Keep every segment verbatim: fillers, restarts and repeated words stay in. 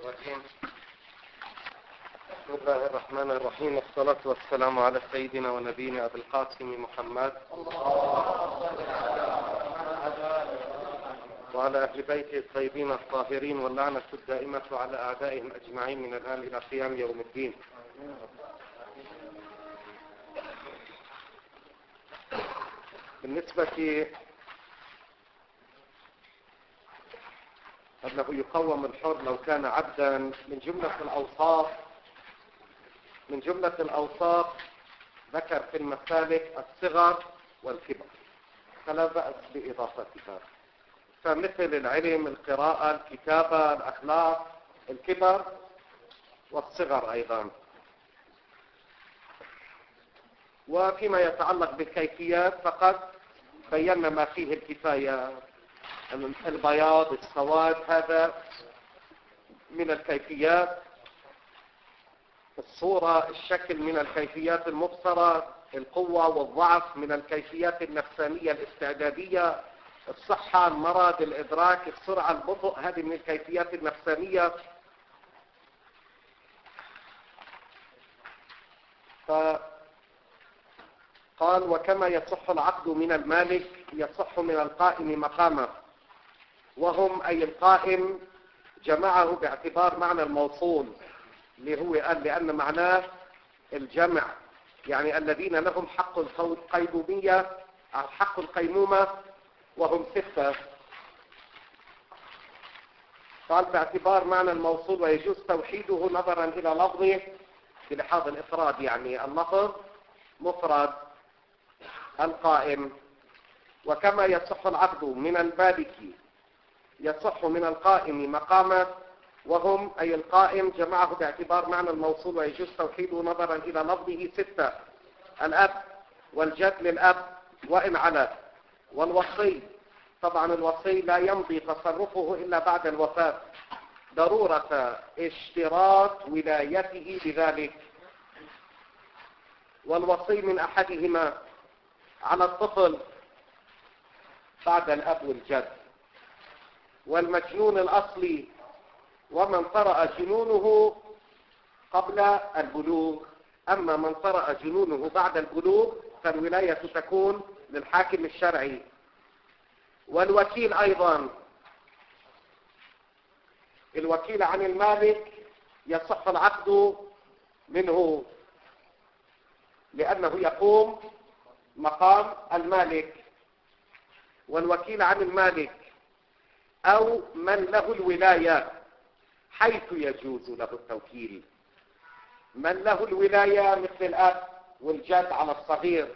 الرجيم. بسم الله الرحمن الرحيم، والصلاة والسلام على سيدنا ونبينا أبي القاسم محمد وعلى أهل بيته الطيبين الطاهرين، واللعنة الدائمة على أعدائهم أجمعين من الآن إلى قيام يوم الدين. بالنسبة أنه يقوم الحر لو كان عبدا، من جملة الأوصاف من جملة الأوصاف ذكر في المسالك الصغر والكبر، فلا بأس بإضافتها، فمثل العلم، القراءة، الكتابة، الأخلاق، الكبر والصغر أيضا. وفيما يتعلق بالكيفيات فقد بينا ما فيه الكفاية، البياض، السواد، هذا من الكيفيات، الصورة، الشكل من الكيفيات المبصرة، القوة والضعف من الكيفيات النفسانية الاستعدادية، الصحة، المرض، الإدراك، السرعة، البطء، هذه من الكيفيات النفسانية. فقال: وكما يصح العقد من المالك يصح من القائم مقامه، وهم أي القائم جمعه باعتبار معنى الموصول، اللي هو قال لأن معناه الجمع، يعني الذين لهم حق القيمومية حق القيمومة وهم ستة. قال باعتبار معنى الموصول، ويجوز توحيده نظرا إلى لفظه بلحاظ الإفراد، يعني اللفظ مفرد القائم. وكما يصح العقد من المالك يصح من القائم مقامه، وهم أي القائم جمعه باعتبار معنى الموصول، ويجوز توحيده نظرا إلى لفظه ستة: الأب والجد للأب وإن علا، والوصي. طبعا الوصي لا يمضي تصرفه إلا بعد الوفاة ضرورة اشتراط ولايته بذلك، والوصي من أحدهما على الطفل بعد الأب والجد، والمجنون الأصلي ومن طرأ جنونه قبل البلوغ. أما من طرأ جنونه بعد البلوغ فالولاية تكون للحاكم الشرعي. والوكيل أيضا، الوكيل عن المالك يصح العقد منه لأنه يقوم مقام المالك. والوكيل عن المالك أو من له الولاية حيث يجوز له التوكيل، من له الولاية مثل الأب والجد على الصغير،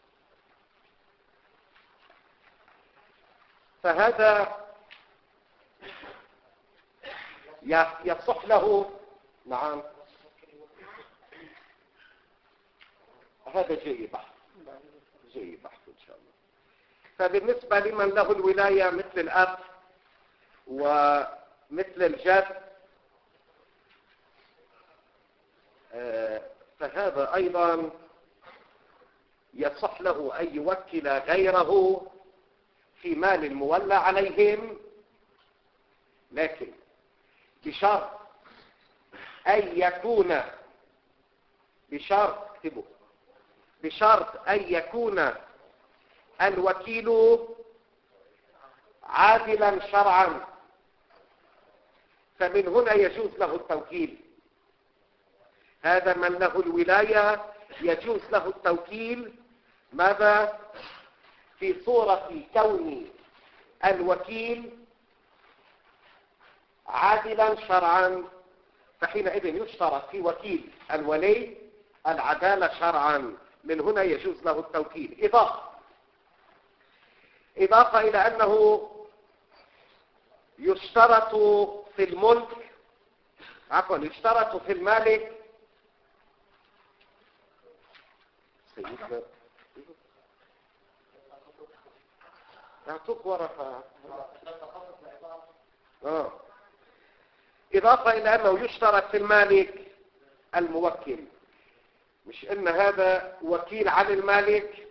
فهذا يصح له. نعم، هذا جاي بحث جاي بحث إن شاء الله. فبالنسبة لمن له الولاية مثل الأب ومثل الجد فهذا أيضا يصح له أن يوكل غيره في مال المولى عليهم، لكن بشرط أن يكون بشرط اكتبوا بشرط أن يكون الوكيل عادلا شرعا، فمن هنا يجوز له التوكيل. هذا من له الولاية يجوز له التوكيل، ماذا؟ في صورة كون الوكيل عادلا شرعا، فحينئذ يشترط في وكيل الولي العدالة شرعا، من هنا يجوز له التوكيل. إضافة إضافة إلى أنه يشترط في الملك عفوا يشترط في المالك سيدنا أعطوك ورقة. آه. إضافة إلى أنه يشترط في المالك الموكل، مش إن هذا وكيل عن المالك،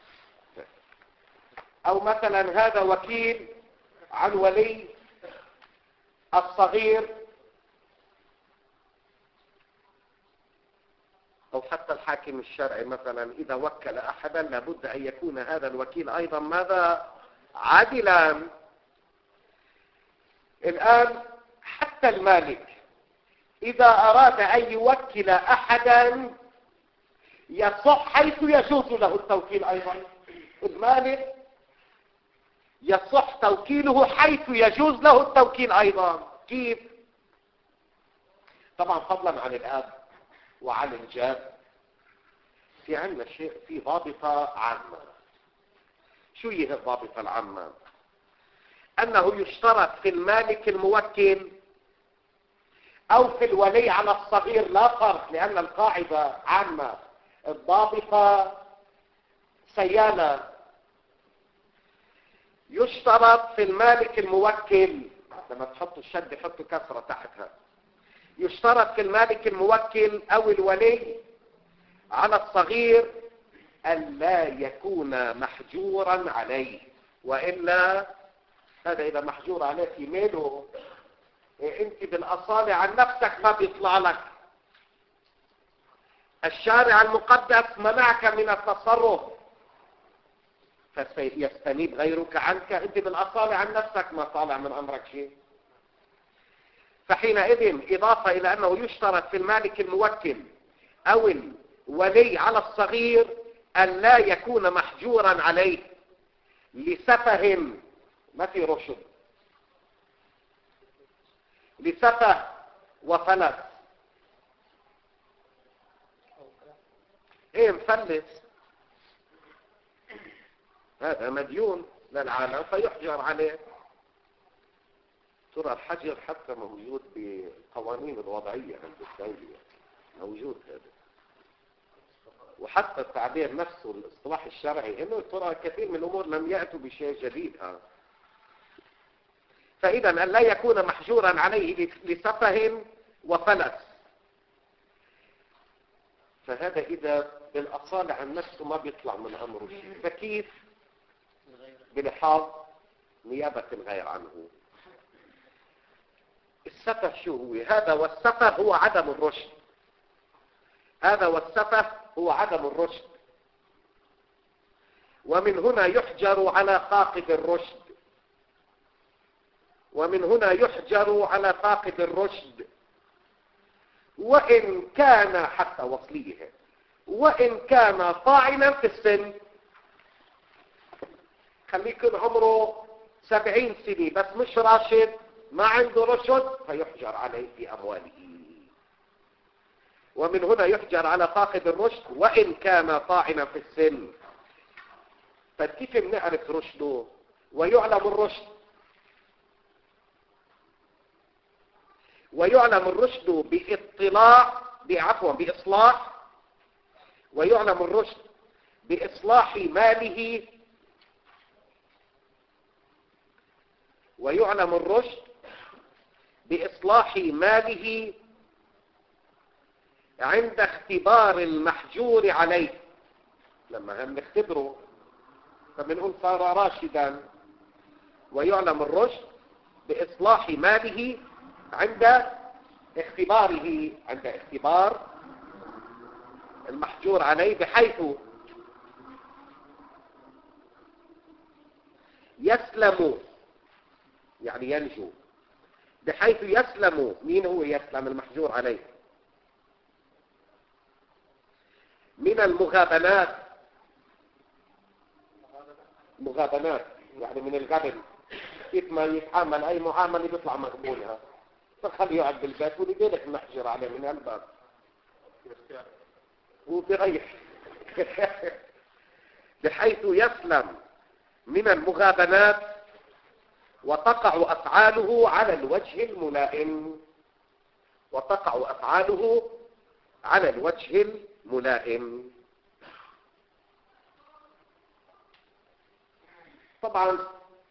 أو مثلا هذا وكيل عن ولي الصغير أو حتى الحاكم الشرعي مثلا إذا وكل أحدا لابد أن يكون هذا الوكيل أيضا ماذا؟ عادلا. الآن حتى المالك إذا أراد أن يوكل أحدا يصح حيث يجوز له التوكيل أيضا. المالك يصح توكيله حيث يجوز له التوكيل أيضا. كيف؟ طبعا فضلا عن الآب وعن الجاد في عندنا شيء في ضابطة عامة. شو هي الضابطة العامة؟ أنه يشترط في المالك الموكل أو في الولي على الصغير لا فرق، لأن القاعدة عامة الضابطة سيالة. يشترط في المالك الموكل، لما تحطوا الشد حطوا كسرة تحتها، يشترط في المالك الموكل أو الولي على الصغير أن لا يكون محجورا عليه، وإلا هذا إذا محجور عليه في ميله انت بالأصالة عن نفسك ما بيطلع لك. الشارع المقدس منعك من التصرف فيستنيب غيرك عنك، انت بالأصالة عن نفسك ما طالع من أمرك شيء. فحينئذ إضافة إلى أنه يشترط في المالك الموكل أو الولي على الصغير أن لا يكون محجورا عليه لسفه، ما في رشد، لسفه وفلس. ايه مفلس هذا مديون للعالم فيحجر عليه. ترى الحجر حتى موجود بالقوانين الوضعية عند الدولة، موجود هذا. وحتى التعبير نفسه الاصطلاح الشرعي انه ترى كثير من الامور لم يأتوا بشيء جديد. ها فإذا أن لا يكون محجورا عليه لسفه وفلس، فهذا إذا بالأصالة عن نفسه ما بيطلع من أمره شيء، فكيف بلحاظ نيابة الغير عنه. السفه شو هو؟ هذا والسفه هو عدم الرشد. هذا والسفه هو عدم الرشد، ومن هنا يحجر على فاقد الرشد، ومن هنا يحجر على فاقد الرشد وإن كان حتى وصليه، وإن كان طاعنا في السن. خليه يكون عمره سبعين سنة بس مش راشد، ما عنده رشد، فيحجر عليه في أمواله. ومن هنا يحجر على فاقد الرشد وإن كان طاعنا في السن. فكيف بنعرف رشده ويعلم الرشد؟ ويعلم الرشد باطلاع بعفوا بإصلاح، ويعلم الرشد بإصلاح ماله، ويعلم الرشد بإصلاح ماله عند اختبار المحجور عليه. لما هم نختبره فبنقول صار راشدا. ويعلم الرشد بإصلاح ماله عند اختباره، عند اختبار المحجور عليه، بحيث يسلم، يعني ينجو، بحيث يسلم. مين هو يسلم؟ المحجور عليه من المغابنات. مغابنات يعني من الغبن، كيف ما يتعامل اي معامله بيطلع مقبولها، فخليه يقعد بالبيت ولذلك المحجر عليه من الباب وبيريح بحيث يسلم من المغابنات وتقع أفعاله على الوجه الملائم، وتقع أفعاله على الوجه الملائم. طبعا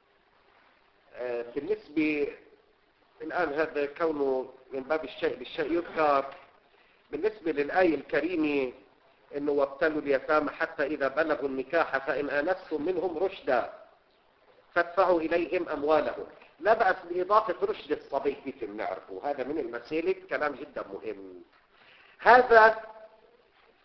بالنسبة الآن هذا كونه من باب الشيء بالشيء يذكر، بالنسبة للآية الكريمة إنه وابتلوا اليتامى حتى إذا بلغوا النكاح فإن آنستم منهم رشدا فادفعوا إليهم أموالهم. لا بأس بإضافة رشد الصبي كيف بنعرفه، هذا من المسالك كلام جدا مهم. هذا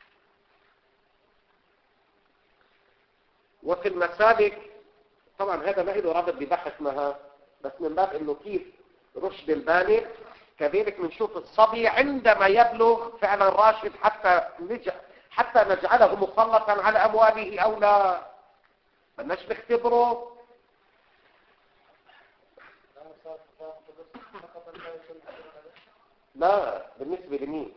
وفي المسالك طبعا هذا ما له ربط ببحثنا، بس من باب انه كيف رشد البالغ كذلك بنشوف الصبي عندما يبلغ فعلا راشد حتى نج... حتى نجعله مسلطا على امواله او لا، بدناش نختبره. لا بالنسبه لمين؟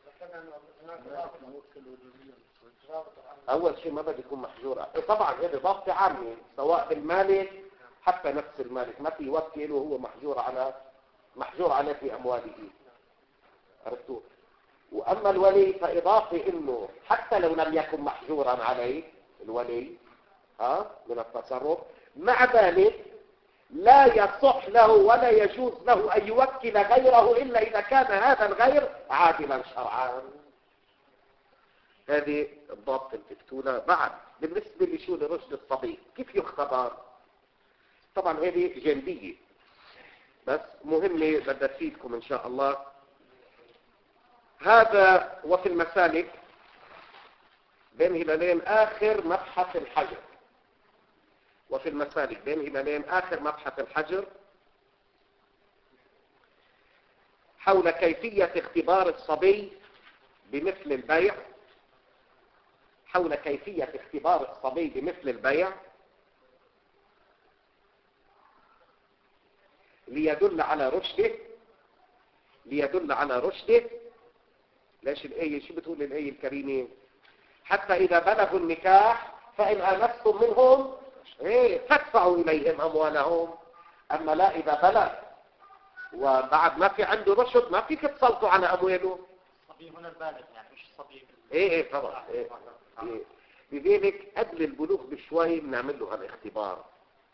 اول شيء ما بده يكون محجور. طبعا هذه ضابطه عامه سواء بالمالك حتى نفس المالك ما في يوكل وهو محجور على محجور عليه في امواله، عرفتوا؟ واما الولي فاضافه انه حتى لو لم يكن محجورا عليه الولي ها من التصرف، مع ذلك لا يصح له ولا يجوز له ان يوكل غيره الا اذا كان هذا الغير عادلا شرعا. هذه الضابط الفتولة. بعد بالنسبة لشو لرشد الصبي كيف يختبر؟ طبعا هذه جلدية بس مهمة بدي أفيدكم إن شاء الله. هذا وفي المسالك بين هلالين آخر مبحث الحجر، وفي المسالك بين هلالين آخر مبحث الحجر حول كيفية اختبار الصبي بمثل البيع، حول كيفية اختبار الصبي بمثل البيع ليدل على رشده، ليدل على رشده. ليش الآية شو بتقول الآية الكريمة؟ حتى إذا بلغوا النكاح فإن آنستم منهم إيه فادفعوا إليهم أموالهم. أما لا إذا بلغ وبعد ما في عنده رشد ما فيك تسلطوا على أمواله. الصبي هنا البالغ يعني مش الصبي. إيه إيه طبعا إيه. إيه. لذلك قبل البلوغ بشوي بنعمل له هالاختبار.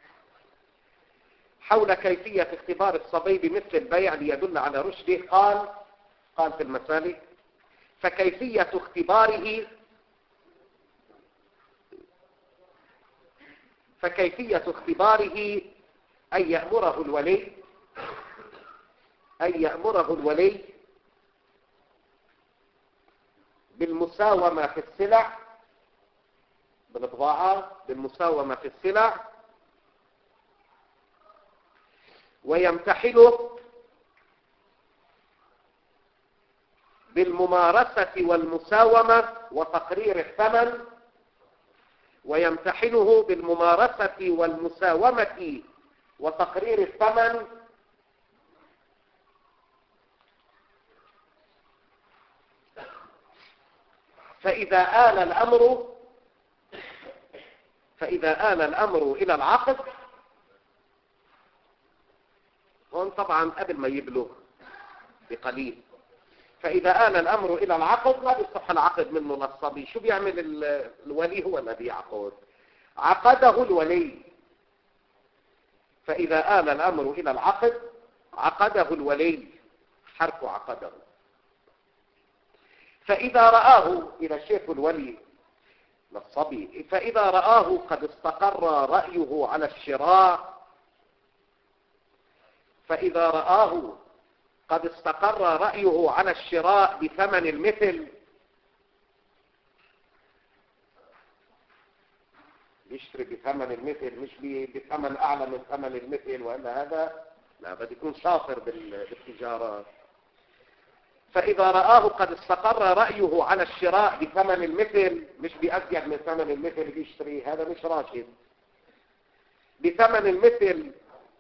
حول كيفية اختبار الصبي بمثل البيع ليدل على رشده قال قال في المسالك فكيفية اختباره فكيفية اختباره أن يأمره الولي أن يأمره الولي بالمساومة في السلع، بالبضاعة، بالمساومة في السلع، ويمتحنه بالممارسة والمساومة وتقرير الثمن، ويمتحنه بالممارسة والمساومة وتقرير الثمن فإذا آل الأمر فإذا آل الأمر إلى العقد، هون طبعا قبل ما يبلغ بقليل، فإذا آل الأمر إلى العقد ما بيصح العقد منه للصبي. شو بيعمل الولي؟ هو الذي يعقد، عقده الولي. فإذا آل الأمر إلى العقد عقده الولي، حرك عقده. فإذا رآه إلى شيخ الولي للصبي، فإذا رآه قد استقر رأيه على الشراء، فإذا رآه قد استقر رأيه على الشراء بثمن المثل، يشتري بثمن المثل مش بثمن أعلى من ثمن المثل، وإلا هذا لا بده يكون شاطر بالتجارة. فإذا رآه قد استقر رأيه على الشراء بثمن المثل مش بأزيد من ثمن المثل بيشتري، هذا مش راشد. بثمن المثل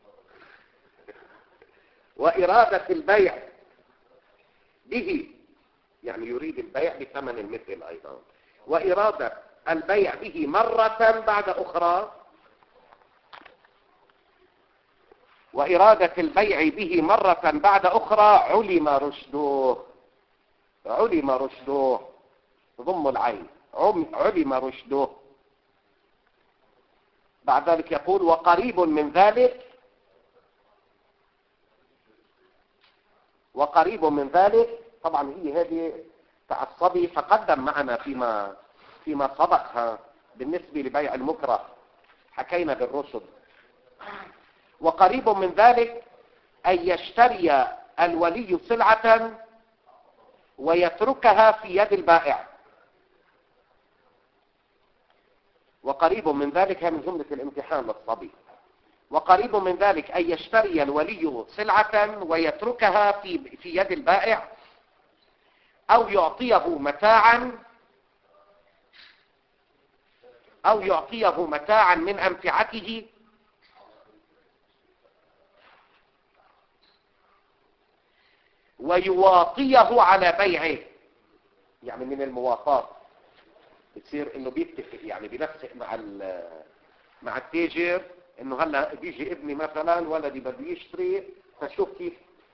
وإرادة البيع به، يعني يريد البيع بثمن المثل أيضا، وإرادة البيع به مرة بعد أخرى، وإرادة البيع به مرة بعد أخرى علم رشده، علم رشده ضم العين، علم رشده. بعد ذلك يقول وقريب من ذلك، وقريب من ذلك طبعا هي هذه تعصبي فقدم معنا فيما فيما سبقها بالنسبة لبيع المكره، حكينا بالرشد. وقريب من ذلك أن يشتري الولي سلعة ويتركها في يد البائع، وقريب من ذلك من جملة الامتحان للصبي. وقريب من ذلك أن يشتري الولي سلعة ويتركها في في يد البائع، أو يعطيه متاعا أو يعطيه متاعا من أمتعته ويواطيه على بيعه. يعني من المواطاة بتصير انه بيتفق، يعني بينسق مع مع التاجر انه هلا بيجي ابني مثلا ولدي بده يشتري، فشوف كيف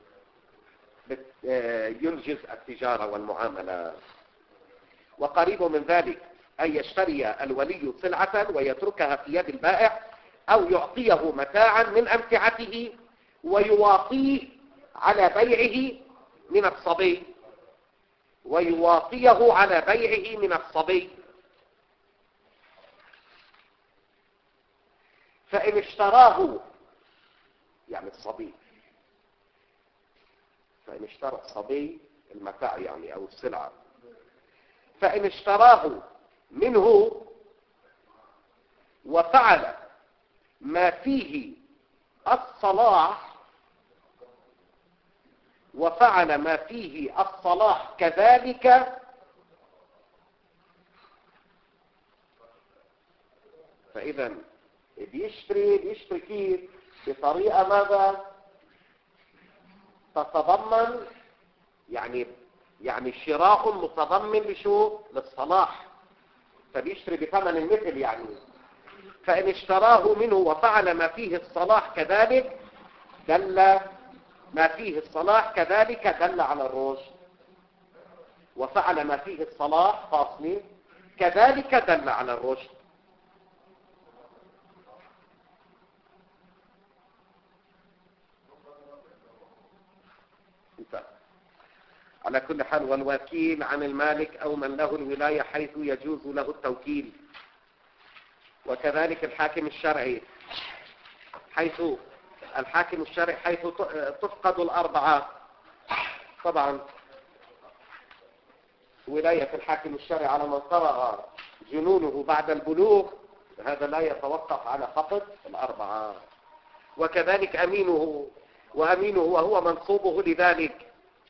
ينجز التجارة والمعاملة. وقريب من ذلك أن يشتري الولي سلعة ويتركها في يد البائع، أو يعطيه متاعا من أمتعته ويواطيه على بيعه من الصبي ويواطيه على بيعه من الصبي. فإن اشتراه، يعني الصبي، فإن اشترى الصبي المتاع يعني أو السلعة، فإن اشتراه منه وفعل ما فيه الصلاح وفعل ما فيه الصلاح كذلك، فإذا بيشتري بيشتري كيف؟ بطريقة ماذا؟ تتضمن يعني يعني شراء متضمن لشو؟ للصلاح، فبيشتري بثمن المثل يعني. فإن اشتراه منه وفعل ما فيه الصلاح كذلك دل ما فيه الصلاح كذلك دل على الرشد، وفعل ما فيه الصلاح فاصلي كذلك دل على الرشد. على كل حال، والوكيل عن المالك أو من له الولاية حيث يجوز له التوكيل، وكذلك الحاكم الشرعي حيث الحاكم الشرعي حيث تفقد الأربعة. طبعا ولاية الحاكم الشرعي على من طرأ جنونه بعد البلوغ هذا لا يتوقف على فقد الأربعة. وكذلك أمينه، وأمينه وهو منصوبه لذلك،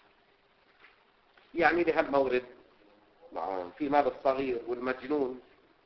يعني لها المورد في مال الصغير والمجنون،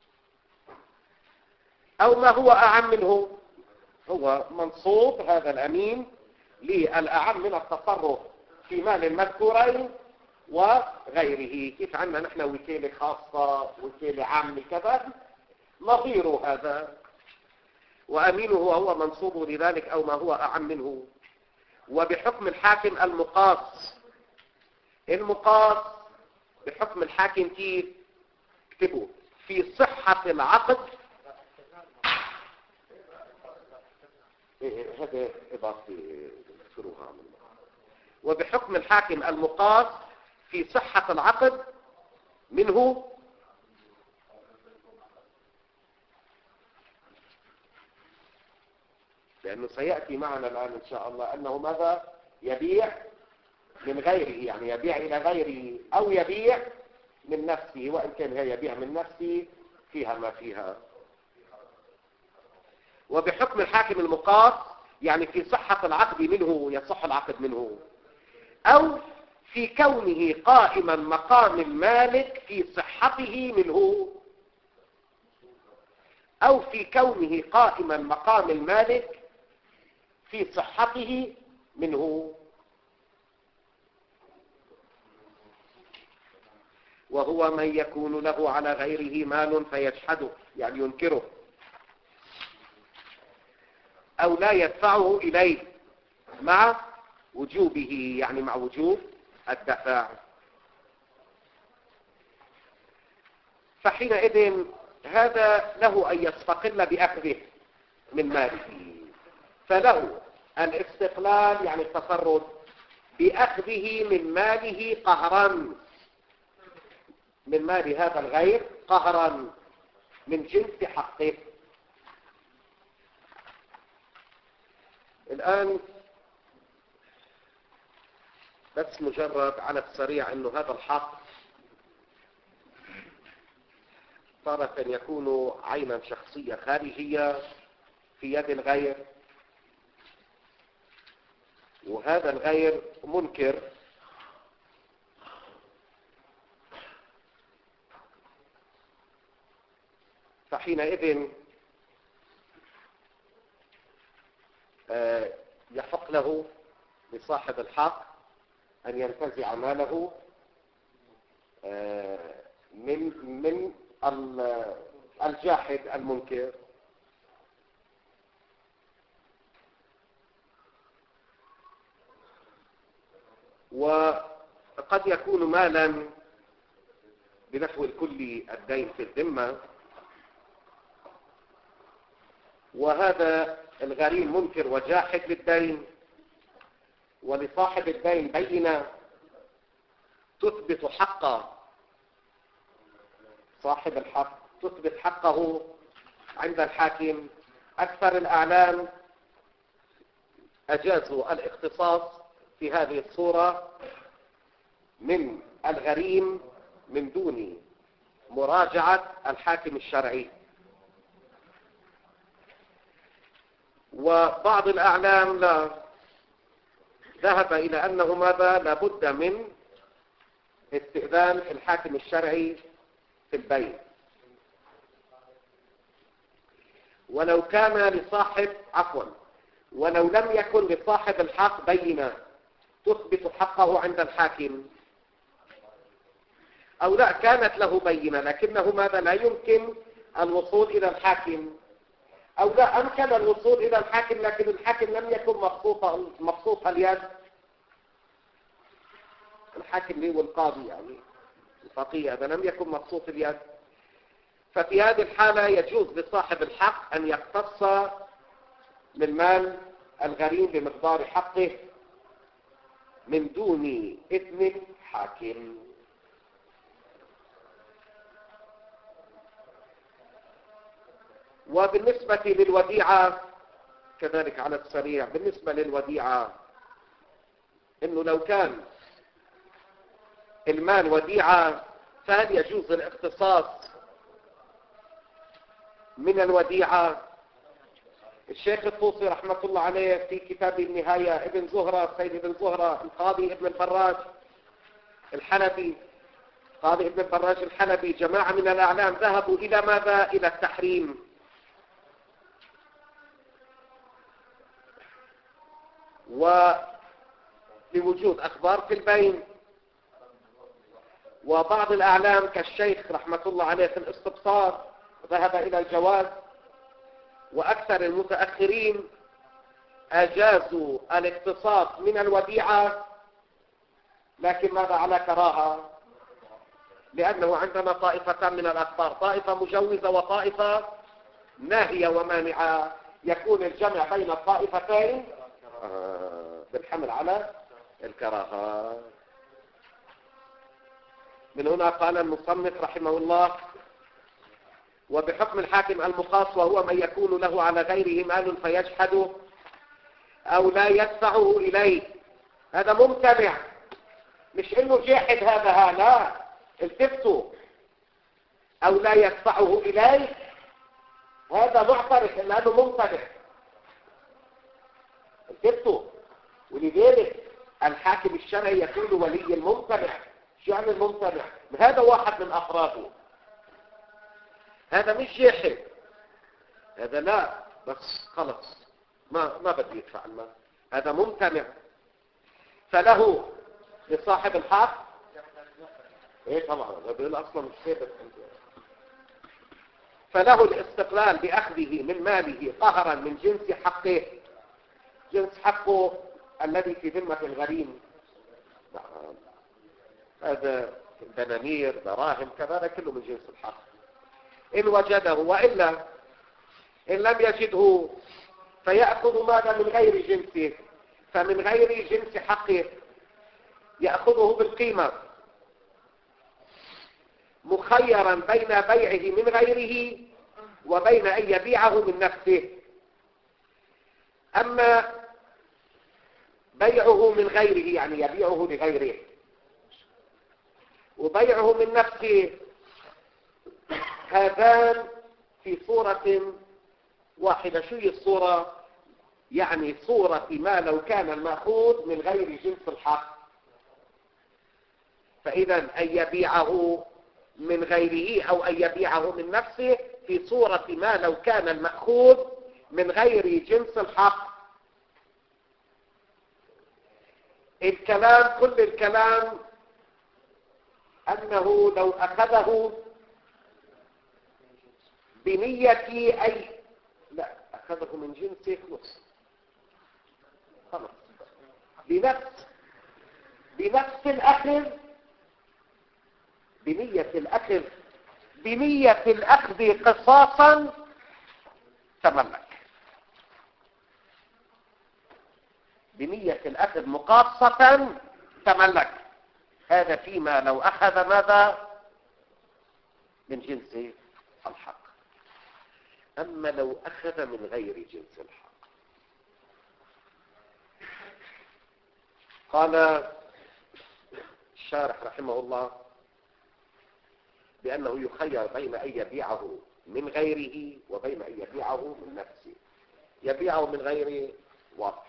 أو ما هو أعم منه، هو منصوب هذا الأمين للأعم من التصرف في مال المذكورين وغيره. كيف عندنا نحن وكالة خاصة وكالة عامة كذا نظير هذا. وأمينه وهو منصوب لذلك أو ما هو أعم منه. وبحكم الحاكم المقاص، المقاص بحكم الحاكم كيف؟ اكتبوا في صحة العقد، إيه هذا إضافي شروها من وبحكم الحاكم المقاص في صحة العقد منه لأنه سيأتي معنا الآن إن شاء الله أنه ماذا يبيع من غيره، يعني يبيع إلى غيره أو يبيع من نفسه، وإن كان هي يبيع من نفسه فيها ما فيها. وبحكم الحاكم المقاص يعني في صحة العقد منه، يصح العقد منه، أو في كونه قائما مقام المالك في صحته منه، أو في كونه قائما مقام المالك في صحته منه. وهو من يكون له على غيره مال فيجحده، يعني ينكره، أو لا يدفعه إليه مع وجوبه، يعني مع وجوب الدفع. فحينئذ هذا له أن يستقل بأخذه من ماله، فله الاستقلال يعني التصرف بأخذه من ماله قهرا، من مال هذا الغير قهرا من جنس حقه. الآن بس مجرد على السريع انه هذا الحق تارة يكون عينا شخصية خارجية في يد الغير، وهذا الغير منكر، فحينئذ يحق له لصاحب الحق أن ينتزع ماله من من الجاحد المنكر. وقد يكون مالا بنحو الكل الدين في الذمة، وهذا الغريم منكر وجاحد للدين، ولصاحب الدين بينة تثبت حق صاحب الحق، تثبت حقه عند الحاكم. أكثر الأعلام أجازوا الاختصاص في هذه الصورة من الغريم من دون مراجعة الحاكم الشرعي، وبعض الأعلام لا ذهب إلى أنه ماذا لابد من استئذان الحاكم الشرعي في البيع، ولو كان لصاحب عفوا ولو لم يكن لصاحب الحق بينة تثبت حقه عند الحاكم، أو لا كانت له بينة لكنه ماذا لا يمكن الوصول إلى الحاكم، أو لا أمكن الوصول إلى الحاكم لكن الحاكم لم يكن مبسوط مبسوط اليد، الحاكم ليه والقاضي يعني الفقيه هذا لم يكن مبسوط اليد، ففي هذه الحالة يجوز لصاحب الحق أن يقتص من مال الغريم بمقدار حقه من دون إذن الحاكم. وبالنسبة للوديعة كذلك على السريع، بالنسبة للوديعة إنه لو كان المال وديعة فهل يجوز الاقتصاص من الوديعة؟ الشيخ الطوسي رحمة الله عليه في كتاب النهاية، ابن زهرة سيد ابن زهرة القاضي ابن الفراج الحلبي قاضي ابن الفراج الحلبي جماعة من الأعلام ذهبوا إلى ماذا؟ إلى التحريم، ولوجود أخبار في البين. وبعض الأعلام كالشيخ رحمة الله عليه في الاستبصار ذهب إلى الجواز، وأكثر المتأخرين أجازوا الاقتصاص من الوديعة، لكن ماذا؟ على كراهة، لأنه عندنا طائفتان من الأخبار، طائفة مجوزة وطائفة ناهية ومانعة، يكون الجمع بين الطائفتين بالحمل على الكراهة. من هنا قال المصنف رحمه الله: وبحكم الحاكم المقاص وهو من يكون له على غيره مال فيجحده أو لا يدفعه إليه، هذا ممتنع، مش إنه جاحد هذا ها لا التفتوا، أو لا يدفعه إليه هذا معترف لأنه ممتنع التفتوا. ولذلك الحاكم الشرعي يكون ولي الممتنع. شو يعني الممتنع؟ هذا واحد من أفراده، هذا مش جاحد، هذا لا بس خلص ما ما بدي يدفع المال، هذا ممتنع، فله لصاحب الحق ايه طبعا هذا اصلا مش ثابت، فله الاستقلال باخذه من ماله قهرا من جنس حقه، جنس حقه الذي في ذمة الغريم، هذا دنانير دراهم كذا كله من جنس الحق إن وجده، وإلا إن لم يجده فيأخذ ماذا؟ من غير جنسه، فمن غير جنس حقه يأخذه بالقيمة، مخيرا بين بيعه من غيره وبين أن يبيعه من نفسه. أما بيعه من غيره يعني يبيعه لغيره، وبيعه من نفسه هذان في صورة واحدة. شو هي الصورة؟ يعني صورة ما لو كان المأخوذ من غير جنس الحق، فإذا أن يبيعه من غيره أو أن يبيعه من نفسه في صورة ما لو كان المأخوذ من غير جنس الحق. الكلام كل الكلام أنه لو أخذه بنية أي لا أخذه من جنسه خلص خلص بنفس بنفس الأخذ بنية الأخذ بنية الأخذ قصاصا تملك، بنية الأخذ مقاصة تملك. هذا فيما لو أخذ ماذا؟ من جنس الحق. أما لو أخذ من غير جنس الحق، قال الشارح رحمه الله بأنه يخير بين أن يبيعه من غيره وبين أن يبيعه من نفسه. يبيعه من غير واضح،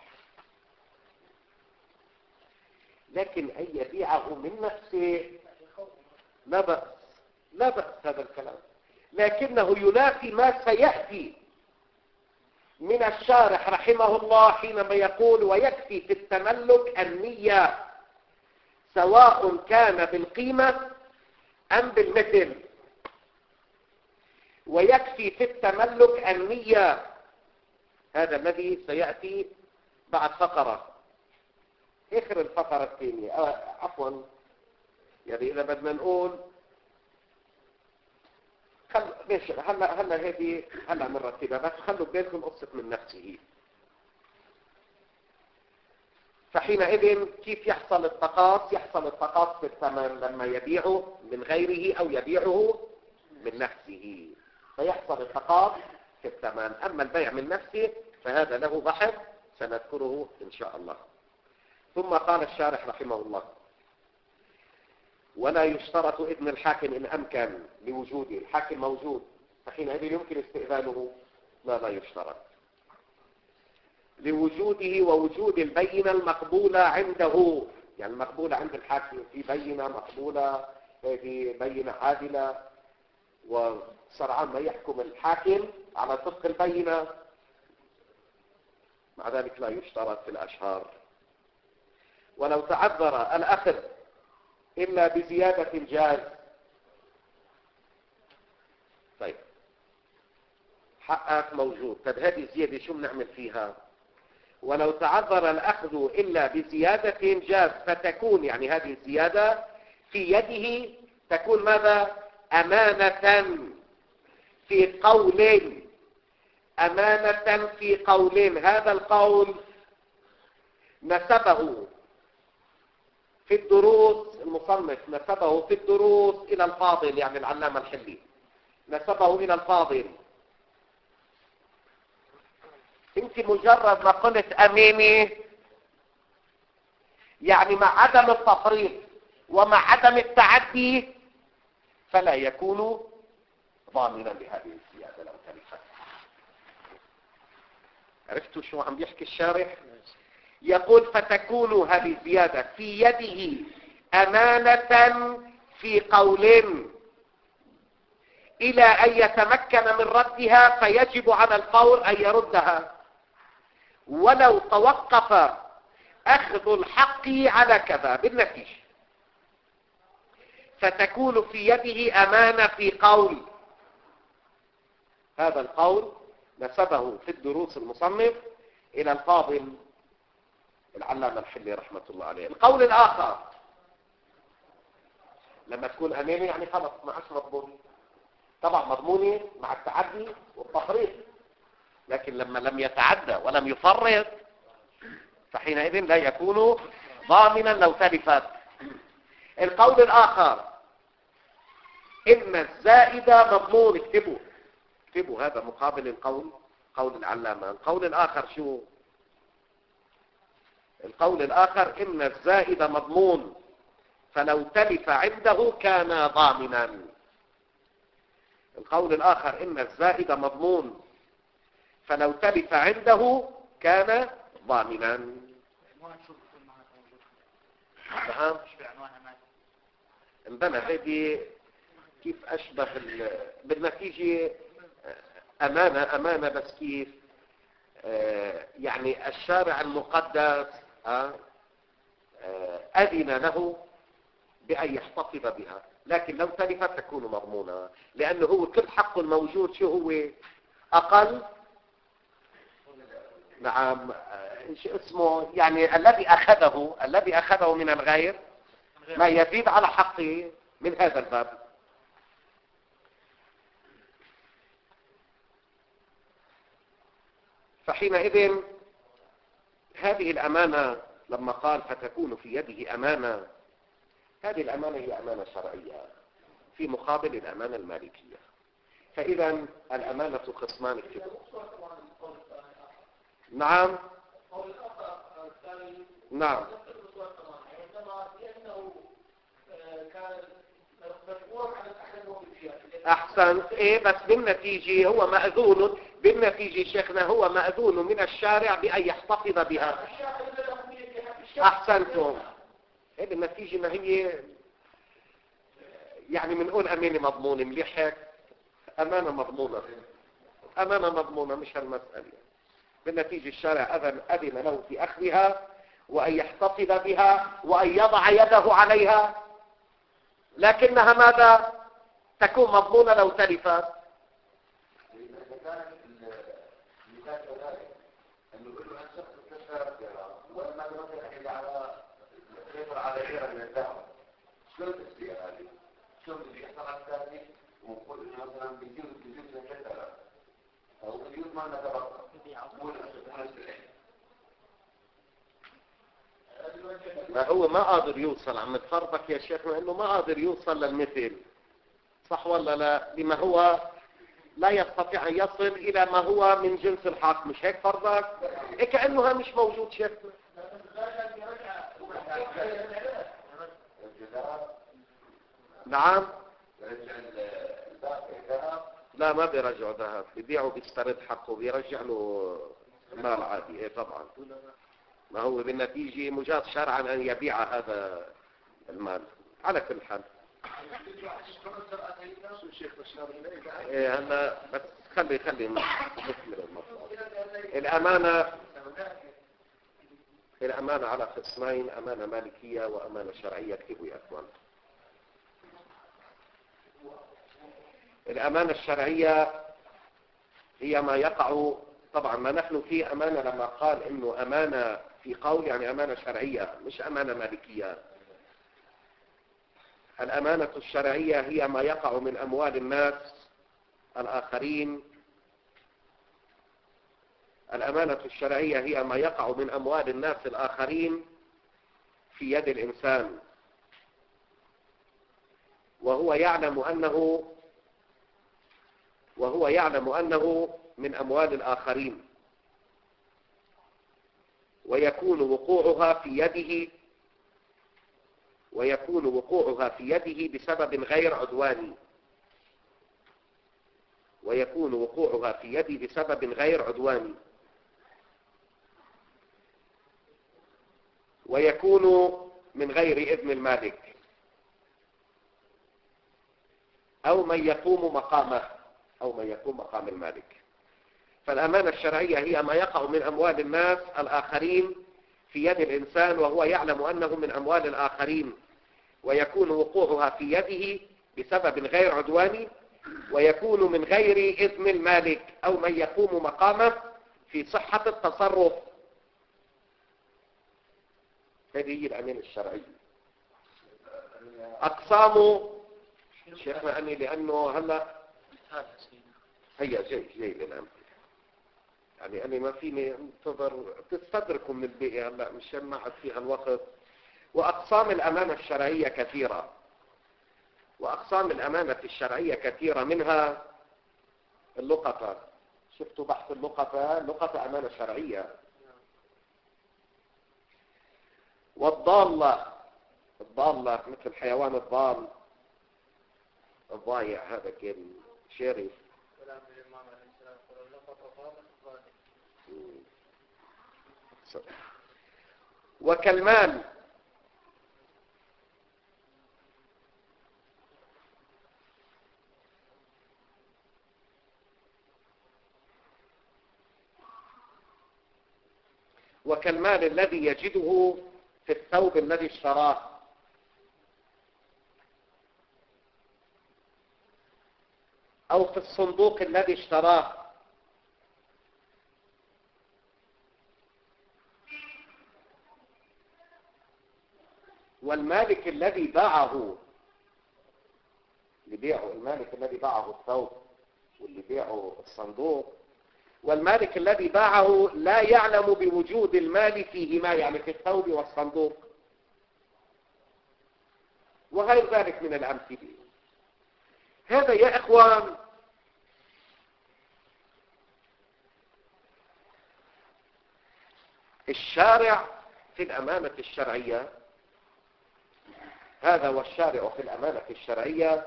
لكن أن يبيعه من نفسه لا بأس، لا بأس هذا الكلام، لكنه ينافي ما سيأتي من الشارح رحمه الله حينما يقول ويكفي في التملك النية سواء كان بالقيمة أم بالمثل. ويكفي في التملك النية، هذا الذي سيأتي بعد فقرة اخر الفقرة الثانية. آه عفوا، يعني إذا بدنا نقول خل... ليش هلا هلا هذه هلا بنرتبها، بس خلوا بالكم قصة من نفسه. فحينئذ كيف يحصل التقاص؟ يحصل التقاص في الثمن لما يبيعه من غيره أو يبيعه من نفسه، فيحصل التقاص في الثمن. أما البيع من نفسه فهذا له بحث سنذكره إن شاء الله. ثم قال الشارح رحمه الله ولا يشترط إذن الحاكم إن أمكن لوجوده. الحاكم موجود فحينئذ يمكن استئذانه؟ لا لا يشترط لوجوده ووجود البينة المقبولة عنده. يعني المقبولة عند الحاكم في بينة مقبولة، في بينة عادلة، وسرعان ما يحكم الحاكم على طبق البينة. مع ذلك لا يشترط في الأشهار. ولو تعذر الأخذ إلا بزيادة جاز. طيب حقك موجود، طب هذه الزيادة شو بنعمل فيها؟ ولو تعذر الأخذ إلا بزيادة جاز، فتكون يعني هذه الزيادة في يده تكون ماذا؟ أمانة في قول، أمانة في قول. هذا القول نسبه في الدروس، المصنف نسبه في الدروس إلى الفاضل، يعني العلامة الحلي نسبه إلى الفاضل. انت مجرد ما قلت أميني يعني مع عدم التفريط ومع عدم التعدي فلا يكون ضامنا بهذه الزيادة لو تلفت. عرفتوا شو عم بيحكي الشارح؟ يقول فتكون هذه الزيادة في يده أمانة في قول إلى أن يتمكن من ردها، فيجب على القول أن يردها ولو توقف أخذ الحق على كذا بالنتيجة. فتكون في يده أمانة في قول. هذا القول نسبه في الدروس المصنف إلى الفاضل العلامة الحلي رحمة الله عليه. القول الآخر لما تكون أمانة يعني خلص ما عادش مضمونة، طبعا مضمونة مع التعدي والتفريط، لكن لما لم يتعدى ولم يفرط فحينئذ لا يكون ضامنا لو تلفت. القول الآخر إن الزائدة مضمون. اكتبوا اكتبوا هذا مقابل القول، قول العلامة. القول الآخر شو؟ القول الآخر إن الزائد مضمون فلو تلف عنده كان ضامنا. القول الآخر إن الزائد مضمون، فلو تلف عنده كان ضامنا. عنوان شو بكون معناتها موجود؟ نعم. مش بعنوان أمان. عندنا هذه كيف أشبه بالنتيجة أمانة أمانة بس كيف آه يعني الشارع المقدس آه آه أذن له بأن يحتفظ بها، لكن لو تلفت تكون مضمونة، لأنه هو كل حق الموجود شو هو أقل. نعم. شو اسمه يعني الذي أخذه الذي أخذه من الغير ما يزيد على حقه من هذا الباب. فحينئذ هذه الأمانة لما قال فتكون في يده أمانة، هذه الأمانة هي أمانة شرعية في مقابل الأمانة المالكية. فإذا الأمانة قسمان كده. نعم. نعم. أحسن. إيه بس بالنتيجة هو مأذون، بالنتيجة شيخنا هو مأذون من الشارع بأن يحتفظ بها. أحسنتم. إيه بالنتيجة ما هي يعني بنقول أمانة مضمونة مليحة، أمانة مضمونة، أمانة مضمونة مش هالمسألة. بالنتيجة الشارع أذن أذن له في أخذها وأن يحتفظ بها وأن يضع يده عليها، لكنها ماذا تكون مضمونة لو تلفت. ما هو ما قادر يوصل، عم تفرضك يا شيخنا انه ما قادر يوصل للمثل، صح ولا لا؟ لما هو لا يستطيع ان يصل الى ما هو من جنس الحق، مش هيك فرضك؟ إيه كأنه مش موجود شيخنا. نعم. لا ما بيرجعوا ذهب، بيبيعوا بيسترد حقه، بيرجع له مال عادي. ايه طبعا، ما هو بالنتيجة مجاز شرعا ان يبيع هذا المال. على كل حال إيه هلا بس خلي خلي نكمل الموضوع. الأمانة الأمانة على قسمين، أمانة مالكية وأمانة شرعية. اكتبوا يا أخوان. الأمانة الشرعية هي ما يقع، طبعا ما نحن فيه أمانة لما قال إنه أمانة في قول يعني أمانة شرعية مش أمانة مالكية. الأمانة الشرعية هي ما يقع من أموال الناس الآخرين. الأمانة الشرعية هي ما يقع من أموال الناس الآخرين في يد الإنسان، وهو يعلم أنه وهو يعلم أنه من أموال الآخرين، ويكون وقوعها في يده ويكون وقوعها في يده بسبب غير عدواني ويكون وقوعها في يده بسبب غير عدواني ويكون من غير إذن المالك أو من يقوم مقامه أو من يقوم مقام المالك. فالأمانة الشرعية هي ما يقع من أموال الناس الآخرين في يد الإنسان وهو يعلم أنه من أموال الآخرين، ويكون وقوعها في يده بسبب غير عدواني ويكون من غير إذن المالك أو من يقوم مقامه في صحة التصرف. هذه هي الأمانة الشرعية. أقسامه شيخنا أني لأنه هلأ هيا جاي جاي للأمر، يعني أنا ما فيني انتظر تستدركوا من البيئة هلأ مشان ما عاد فيها الوقت. وأقسام الأمانة الشرعية كثيرة، وأقسام الأمانة الشرعية كثيرة، منها اللقطة. شفتوا بحث اللقطة؟ اللقطة أمانة شرعية. والضالة، الضالة مثل الحيوان الضال الضايع، هذا كان شيري. كلام الإمام عليه السلام قال لقد أصابت الظالم. وكالمال وكالمال الذي يجده في الثوب الذي اشتراه، أو في الصندوق الذي اشتراه، والمالك الذي باعه، اللي بيعه المالك الذي باعه الثوب واللي بيعه الصندوق، والمالك الذي باعه لا يعلم بوجود المال فيهما، يعني في الثوب والصندوق، وغير ذلك من الأمثلة. هذا يا إخوان الشارع في الأمانة الشرعية، هذا والشارع في الأمانة الشرعية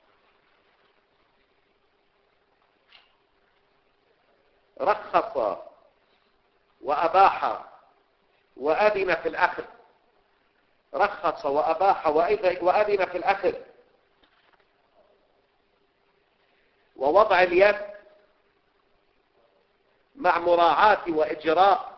رخص وأباح وأذن في الأخذ، رخص وأباح وأذن في الأخذ ووضع اليد مع مراعاة وإجراء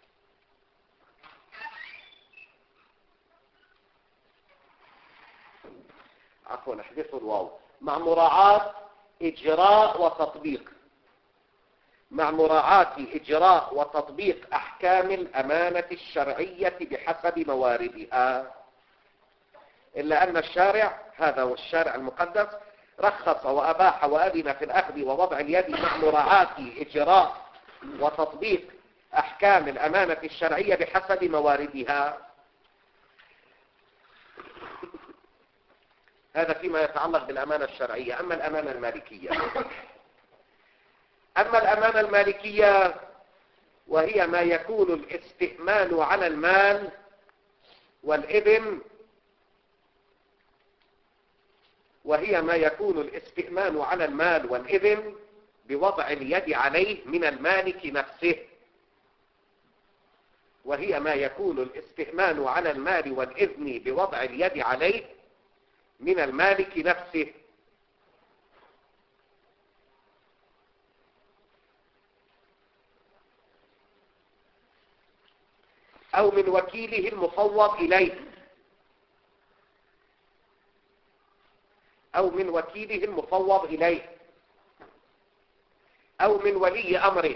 عفوا احذفوا الواو، مع مراعاة إجراء وتطبيق، مع مراعاة إجراء وتطبيق أحكام الأمانة الشرعية بحسب مواردها. إلا أن الشارع، هذا هو الشارع المقدس، رخص وأباح وأذن في الأخذ ووضع اليد مع مراعاة إجراء وتطبيق أحكام الأمانة الشرعية بحسب مواردها. هذا فيما يتعلق بالأمانة الشرعية. أما الأمانة المالكية، أما الأمانة المالكية وهي ما يكون الاستئمان على المال والإذن، وهي ما يكون الاستئمان على المال والإذن بوضع اليد عليه من المالك نفسه، وهي ما يكون الاستئمان على المال والإذن بوضع اليد عليه من المالك نفسه، أو من وكيله المفوض إليه، أو من وكيله المفوض إليه، أو من ولي أمره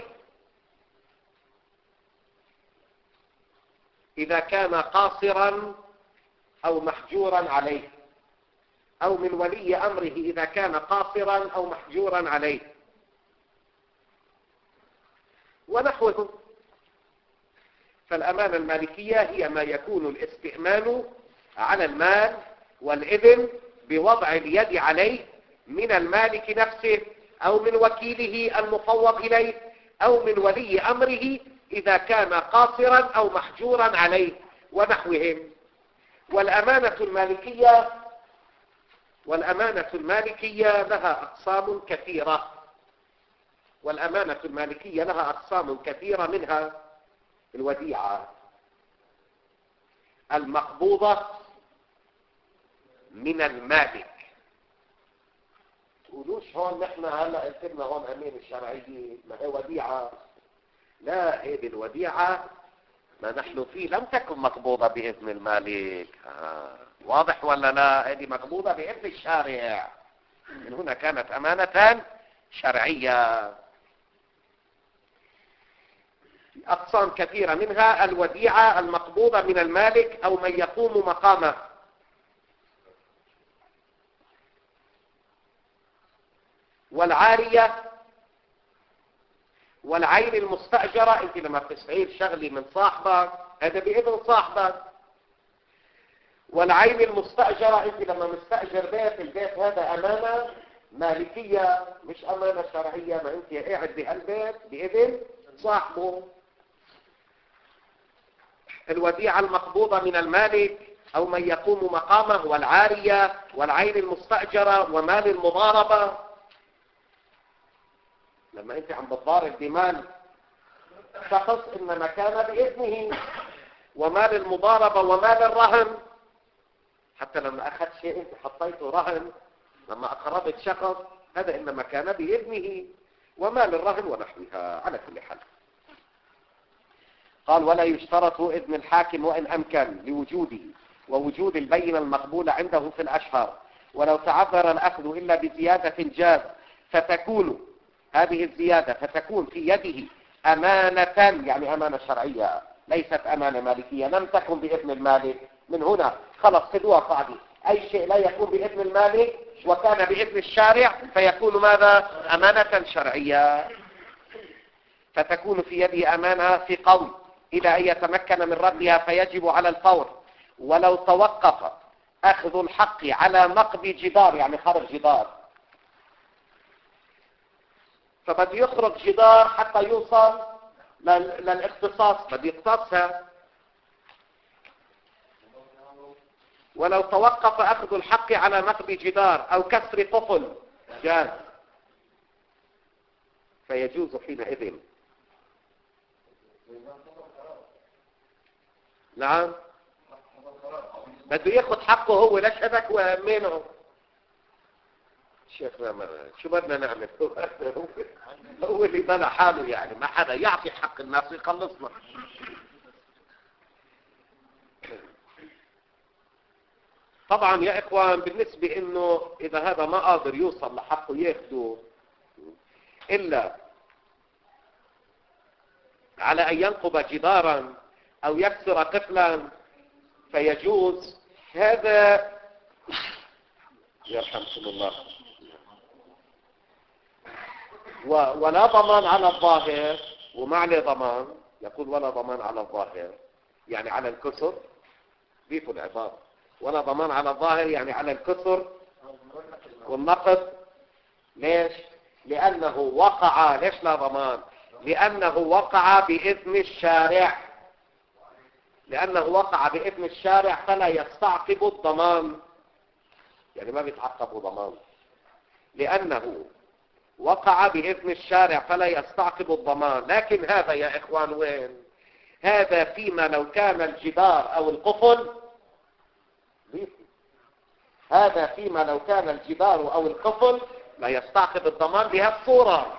إذا كان قاصرا أو محجورا عليه، أو من ولي أمره إذا كان قاصرا أو محجورا عليه ونحوه. فالأمانة المالكية هي ما يكون الاستئمان على المال والإذن بوضع اليد عليه من المالك نفسه، أو من وكيله المفوض إليه، أو من ولي أمره إذا كان قاصرا أو محجورا عليه ونحوهم. والأمانة المالكية والأمانة المالكية لها أقسام كثيرة، والأمانة المالكية لها أقسام كثيرة، منها الوديعة المقبوضة من المالك. تقولوش هون نحن هلا قلت لنا هون أمين الشرعية ما هي وديعة؟ لا، هذه الوديعة ما نحن فيه لم تكن مقبوضة بإذن المالك. آه. واضح ولا لا؟ هذه مقبوضة بإذن الشارع، من هنا كانت أمانة شرعية. أقسام كثيرة، منها الوديعة المقبوضة من المالك أو من يقوم مقامه، والعارية، والعين المستأجرة. انت لما بتستعير شغلي من صاحبك هذا بإذن صاحبك. والعين المستأجرة، انت لما مستأجر بيت، البيت هذا أمانة مالكية مش أمانة شرعية، ما انت قاعد بهالبيت بإذن صاحبه. الوديعة المقبوضة من المالك أو من يقوم مقامه، والعارية، والعين المستأجرة، ومال المضاربة. لما انت عم بتضارب بمال شخص انما كان باذنه، ومال المضاربه ومال الرهن حتى لما اخذت شيء انت حطيته رهن، لما اقرضت شخص هذا انما كان باذنه، ومال الرهن ونحوها. على كل حال قال ولا يشترط اذن الحاكم وان امكن لوجوده ووجود البينه المقبوله عنده في الاشهر، ولو تعذر الاخذ الا بزياده جاز، فتكون هذه الزياده فتكون في يده امانه، يعني امانه شرعيه ليست امانه مالكيه، لم تكن باذن المالك. من هنا خلص خذوها قاعده، اي شيء لا يكون باذن المالك وكان باذن الشارع فيكون ماذا؟ امانه شرعيه. فتكون في يده امانه في قول الى ان يتمكن من ردها فيجب على الفور، ولو توقف اخذ الحق على نقض جدار، يعني خرج جدار، فبده يخرج جدار حتى يوصل للاختصاص، بده يقتصها. ولو توقف اخذ الحق على نقض جدار او كسر قفل جاز، فيجوز حينئذ. نعم بده ياخذ حقه هو، ليش هذاك ومنه شيخ شو بدنا نعمل؟ هو اللي بنى حاله، يعني ما حدا يعطي حق الناس يخلصنا. طبعا يا اخوان بالنسبة انه اذا هذا ما قادر يوصل لحقه ياخده الا على ان ينقض جدارا او يكسر قفلا فيجوز هذا. يرحمكم الله. ولا ضمان على الظاهر، ومعنى ضمان يقول ولا ضمان على الظاهر يعني على الكسر، ضيفوا العبارة ولا ضمان على الظاهر يعني على الكسر والنقض. ليش؟ لأنه وقع. ليش لا ضمان؟ لأنه وقع بإذن الشارع، لأنه وقع بإذن الشارع فلا يستعقب الضمان، يعني ما بيتعقب ضمان، لأنه وقع بإذن الشارع فلا يستعقب الضمان. لكن هذا يا إخوان وين؟ هذا فيما لو كان الجدار أو القفل، هذا فيما لو كان الجدار أو القفل لا يستعقب الضمان بهالصورة.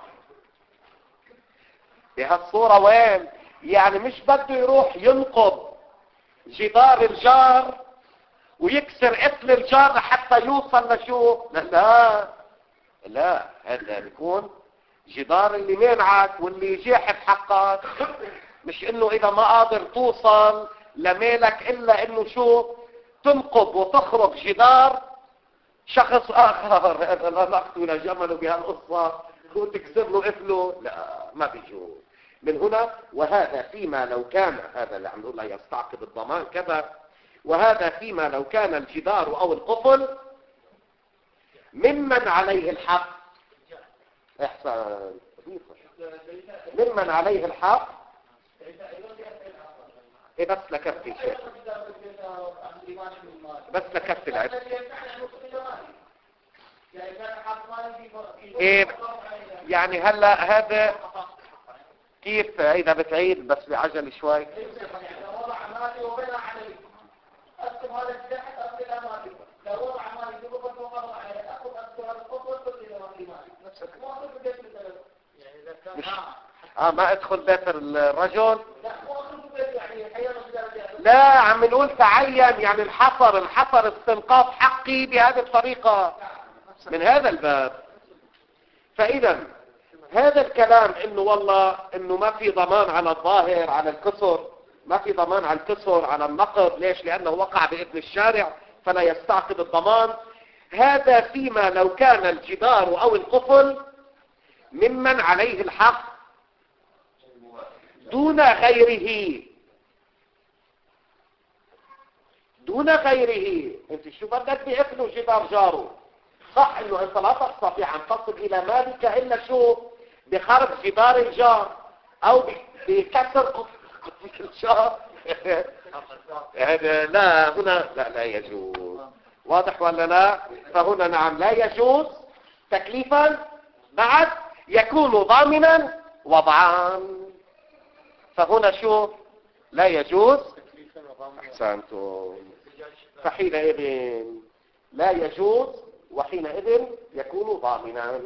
بهالصورة وين؟ يعني مش بده يروح ينقض جدار الجار ويكسر قفل الجار حتى يوصل لشو؟ لا لا لا، هذا بيكون جدار اللي مانعك واللي جاحد حقك، مش انه اذا ما قادر توصل لمالك الا انه شو؟ تنقض وتخرج جدار شخص اخر، هذا لا نقتل جمله بهالقصه وتكسر له قفله، لا ما بيجوز. من هنا وهذا فيما لو كان، هذا اللي عم نقول لا يستعقب الضمان كذا، وهذا فيما لو كان الجدار او القفل ممن عليه الحق. احسن. ممن عليه الحق. ايه بس لكفي شيء، بس لكفي العلم. ايه يعني هلا هذا كيف اذا بتعيد بس بعجل شوي؟ مش اه ما ادخل بيت الرجل؟ لا عم نقول تعين، يعني الحصر الحصر استنقاص حقي بهذه الطريقة من هذا الباب. فاذا هذا الكلام انه والله انه ما في ضمان على الظاهر على الكسر، ما في ضمان على الكسر على النقض. ليش؟ لانه وقع باذن الشارع فلا يستعقب الضمان. هذا فيما لو كان الجدار او القفل ممن عليه الحق دون غيره، دون غيره. انت شو بدك بيقفلوا جدار جاره؟ صح انه انت لا تستطيع ان تصل الى مالك الا شو؟ بخرب جدار الجار او بكسر الجار. هذا لا، هنا لا لا يجوز. واضح ولا لا؟ فهنا نعم لا يجوز تكليفا بعد، يكون ضامنا وضعان. فهنا شو لا يجوز؟ أحسنتم. فحينئذ لا يجوز وحينئذ يكون ضامنا.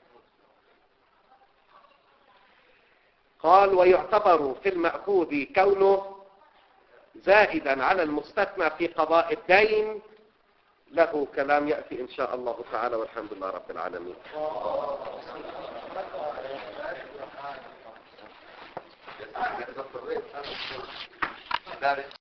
قال ويعتبر في المأخوذ كونه زائدا على المستثنى في قضاء الدين. له كلام يأتي إن شاء الله تعالى، والحمد لله رب العالمين.